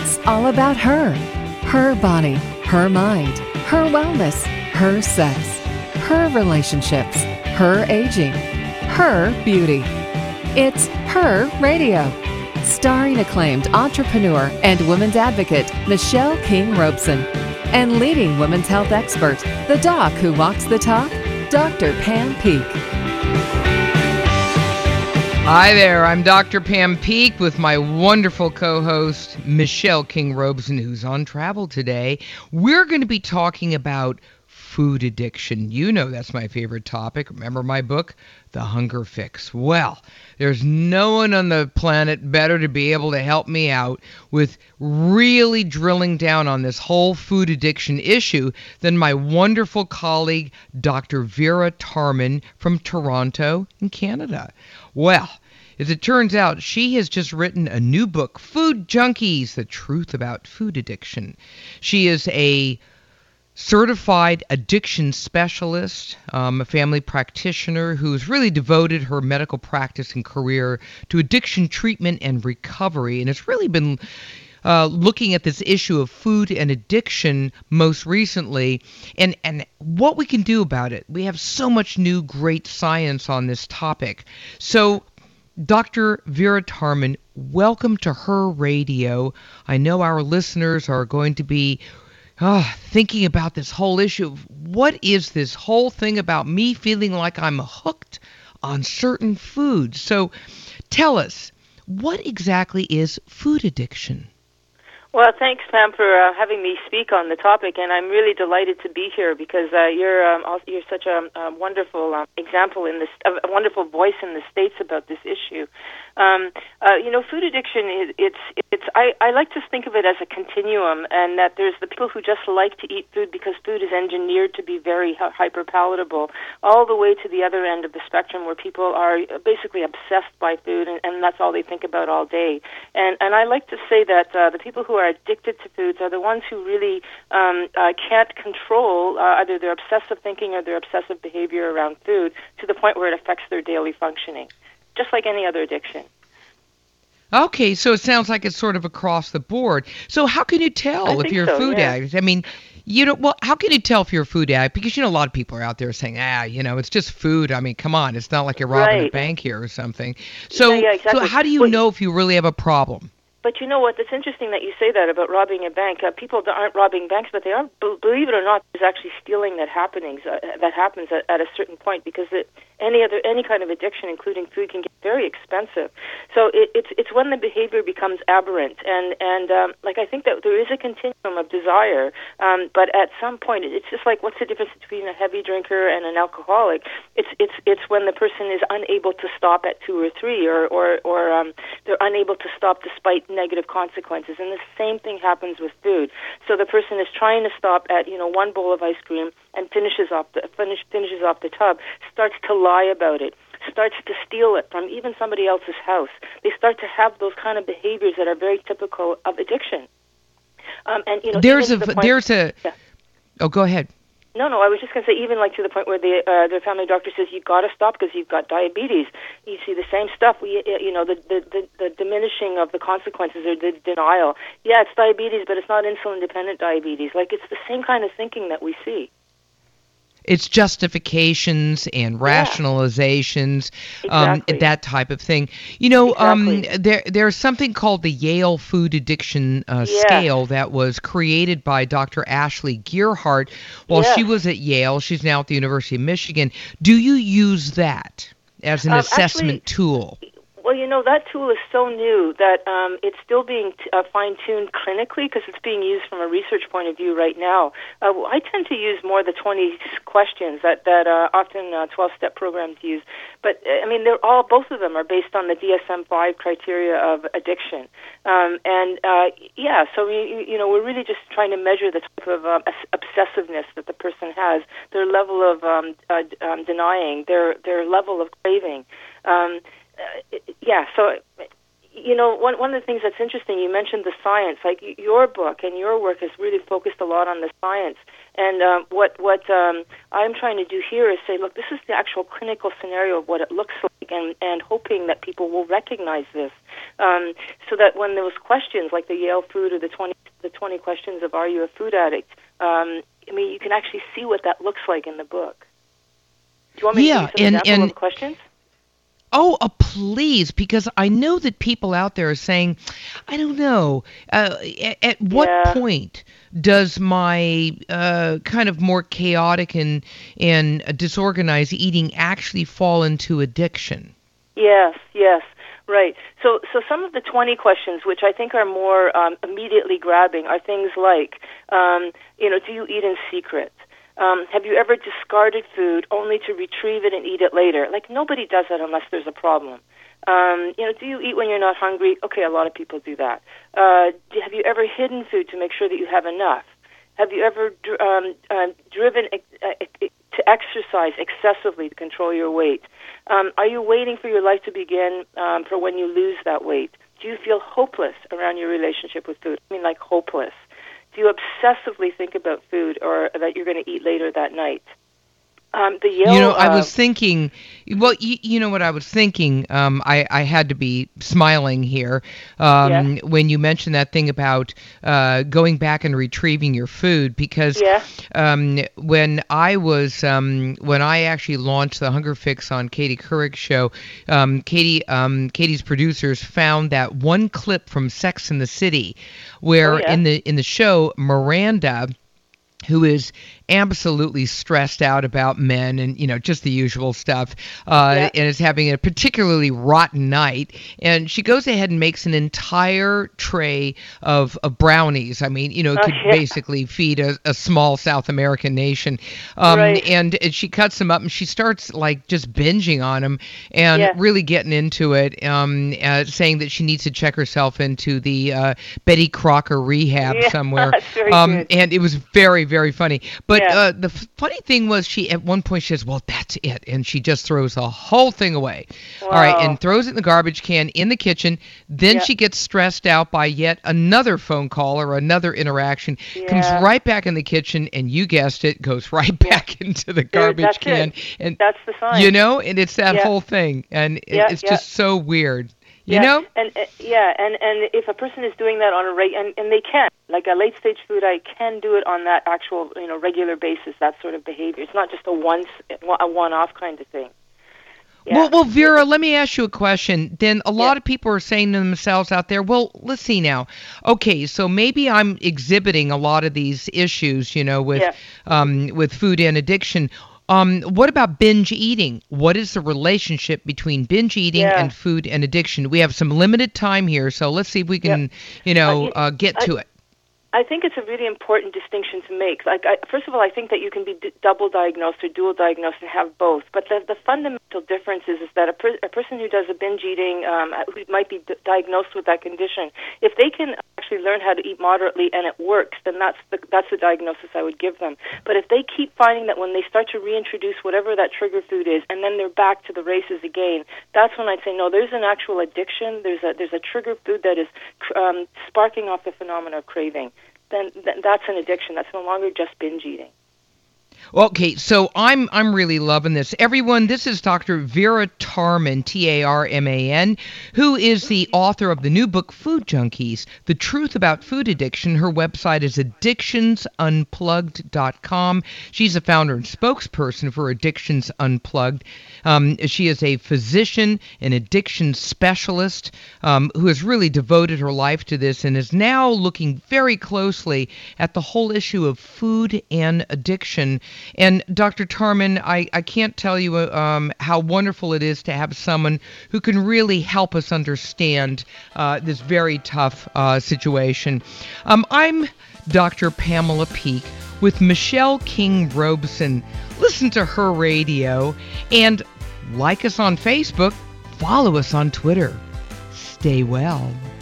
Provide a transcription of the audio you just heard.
It's all about her. Her body, her mind, her wellness, her sex, her relationships, her aging, her beauty. It's Her Radio. Starring acclaimed entrepreneur and women's advocate Michelle King Robeson. And leading women's health expert, the doc who walks the talk, Dr. Pam Peeke. Hi there, I'm Dr. Pam Peeke with my wonderful co-host, Michelle King Robeson, who's on travel today. We're going to be talking about food addiction. You know that's my favorite topic. Remember my book, The Hunger Fix? Well, there's no one on the planet better to be able to help me out with really drilling down on this whole food addiction issue than my wonderful colleague, Dr. Vera Tarman from Toronto in Canada. Well, as it turns out, she has just written a new book, Food Junkies, The Truth About Food Addiction. She is a certified addiction specialist, a family practitioner who's really devoted her medical practice and career to addiction treatment and recovery, and has really been looking at this issue of food and addiction most recently, and what we can do about it. We have so much new great science on this topic. So, Dr. Vera Tarman, welcome to Her Radio. I know our listeners are going to be thinking about this whole issue of what is this whole thing about me feeling like I'm hooked on certain foods. So tell us, what exactly is food addiction? Well, thanks, Pam, for having me speak on the topic, and I'm really delighted to be here because you're such a wonderful example in this, a wonderful voice in the States about this issue. Food addiction I like to think of it as a continuum, and that there's the people who just like to eat food because food is engineered to be very hyper palatable, all the way to the other end of the spectrum where people are basically obsessed by food, and that's all they think about all day. And I like to say that the people who are addicted to foods are the ones who really can't control either their obsessive thinking or their obsessive behavior around food to the point where it affects their daily functioning, just like any other addiction. Okay, so it sounds like it's sort of across the board. So how can you tell if you're a food addict? I mean, how can you tell if you're a food addict? Because, a lot of people are out there saying, it's just food. I mean, come on, it's not like you're robbing a bank here or something. So, exactly. So how do you know if you really have a problem? But you know what? It's interesting that you say that about robbing a bank. People aren't robbing banks, but they are. Believe it or not, there's actually stealing that happens at a certain point, because any kind of addiction, including food, can get very expensive. So it's when the behavior becomes aberrant, and I think that there is a continuum of desire, but at some point it's just like, what's the difference between a heavy drinker and an alcoholic? It's when the person is unable to stop at 2 or 3, or they're unable to stop despite negative consequences, and the same thing happens with food. So the person is trying to stop at one bowl of ice cream and finishes off the tub, starts to lie about it, starts to steal it from even somebody else's house. They start to have those kind of behaviors that are very typical of addiction. Oh, go ahead. No, I was just going to say, even to the point where their family doctor says, you've got to stop because you've got diabetes. You see the same stuff. The diminishing of the consequences, or the denial. Yeah, it's diabetes, but it's not insulin-dependent diabetes. It's the same kind of thinking that we see. It's justifications and rationalizations, that type of thing. There's something called the Yale Food Addiction Scale that was created by Dr. Ashley Gearhart while she was at Yale. She's now at the University of Michigan. Do you use that as an assessment tool? Well, that tool is so new that it's still being fine-tuned clinically, because it's being used from a research point of view right now. I tend to use more the 20 questions that often 12-step programs use. But, both of them are based on the DSM-5 criteria of addiction. So we're really just trying to measure the type of obsessiveness that the person has, their level of denying, their level of craving. One of the things that's interesting, you mentioned the science. Your book and your work has really focused a lot on the science, And what I'm trying to do here is say, look, this is the actual clinical scenario of what it looks like, and hoping that people will recognize this, so that when those questions, like the Yale Food or the 20 questions of Are You a Food Addict? You can actually see what that looks like in the book. Do you want me to give you some example of questions? Oh, please, because I know that people out there are saying, I don't know, at what point does my kind of more chaotic and disorganized eating actually fall into addiction? Yes. Right. So some of the 20 questions, which I think are more immediately grabbing, are things like, do you eat in secret? Have you ever discarded food only to retrieve it and eat it later? Like, nobody does that unless there's a problem. Do you eat when you're not hungry? Okay, a lot of people do that. Have you ever hidden food to make sure that you have enough? Have you ever driven to exercise excessively to control your weight? Are you waiting for your life to begin for when you lose that weight? Do you feel hopeless around your relationship with food? I mean, like hopeless. Do you obsessively think about food or that you're going to eat later that night? I was thinking, you know what I was thinking? I had to be smiling here when you mentioned that thing about going back and retrieving your food, because when I actually launched the Hunger Fix on Katie Couric's show, Katie's producers found that one clip from Sex and the City where in the show, Miranda, who is absolutely stressed out about men and, just the usual stuff, and is having a particularly rotten night. And she goes ahead and makes an entire tray of brownies. I mean, could basically feed a small South American nation. And she cuts them up and she starts like just binging on them and really getting into it, saying that she needs to check herself into the Betty Crocker rehab somewhere. And it was very, very funny. But the funny thing was, she at one point she says, well, that's it. And she just throws the whole thing away. Wow. All right, and throws it in the garbage can in the kitchen. Then she gets stressed out by yet another phone call or another interaction, comes right back in the kitchen, and you guessed it, goes right back into the garbage can. And that's the sign. And it's that whole thing. And it's just so weird. You know? And if a person is doing that on a and they can, like a late stage food, I can do it on that actual, regular basis, that sort of behavior. It's not just a one-off kind of thing. Yeah. Well, Vera, let me ask you a question. Then a lot of people are saying to themselves out there, well, let's see now. Okay, so maybe I'm exhibiting a lot of these issues, with food and addiction. What about binge eating? What is the relationship between binge eating and food and addiction? We have some limited time here, so let's see if we can, get to it. I think it's a really important distinction to make. First of all, I think that you can be double diagnosed or dual diagnosed and have both. But the fundamental difference is that a person who does a binge eating, who might be diagnosed with that condition, if they can actually learn how to eat moderately and it works, then that's the diagnosis I would give them. But if they keep finding that when they start to reintroduce whatever that trigger food is, and then they're back to the races again, that's when I'd say, no, there's an actual addiction. There's a trigger food that is sparking off the phenomena of craving. Then that's an addiction. That's no longer just binge eating. Okay, so I'm really loving this. Everyone, this is Dr. Vera Tarman, Tarman, who is the author of the new book, Food Junkies, The Truth About Food Addiction. Her website is addictionsunplugged.com. She's the founder and spokesperson for Addictions Unplugged. She is a physician, an addiction specialist, who has really devoted her life to this and is now looking very closely at the whole issue of food and addiction. And Dr. Tarman, I can't tell you how wonderful it is to have someone who can really help us understand this very tough situation. I'm Dr. Pamela Peeke with Michelle King Robeson. Listen to her radio and like us on Facebook, follow us on Twitter. Stay well.